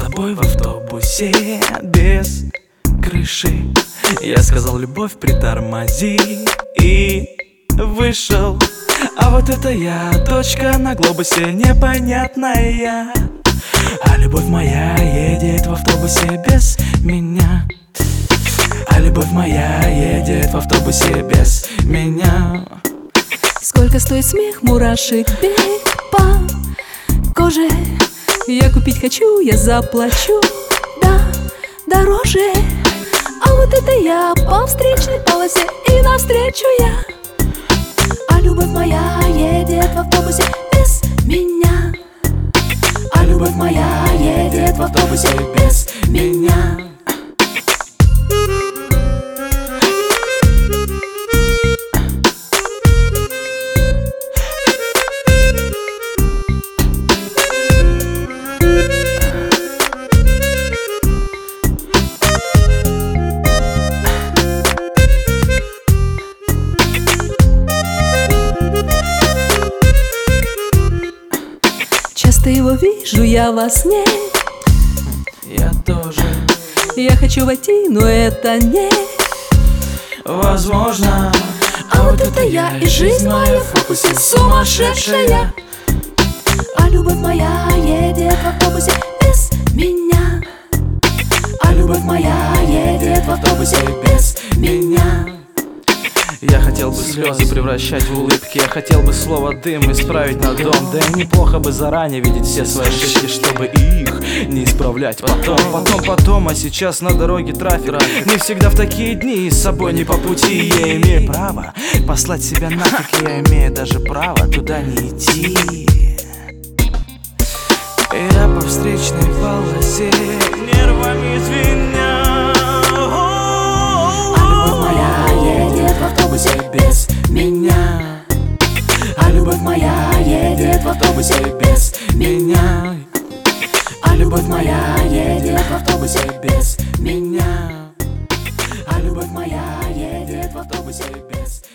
тобой в автобусе без крыши. Я сказал: любовь, притормози, и вышел. А вот это я, точка на глобусе непонятная. А любовь моя едет в автобусе без меня. А любовь моя едет в автобусе без меня. Сколько стоит смех, мурашек, бег по коже. Я купить хочу, я заплачу, да, дороже. А вот это я по встречной полосе, и навстречу я. А любовь моя едет в автобусе без меня. А любовь моя едет в автобусе без меня. Часто его вижу я во сне. Я тоже. Я хочу войти, но это не возможно. А вот это я, и жизнь моя в фокусе сумасшедшая. А любовь моя едет в автобусе без меня. А любовь моя едет в автобусе без меня. Я хотел бы слезы превращать в улыбки. Я хотел бы слово дым исправить на дом. Да и неплохо бы заранее видеть все свои ошибки, чтобы их не исправлять потом. А сейчас на дороге трафик. Не всегда в такие дни с собой не по пути. Я имею право послать себя нафиг. Я имею даже право туда не идти. Я по встречной полосе нервами звеня. Без меня. А любовь моя едет в автобусе без меня. А любовь моя едет в автобусе без меня. А любовь моя едет в автобусе без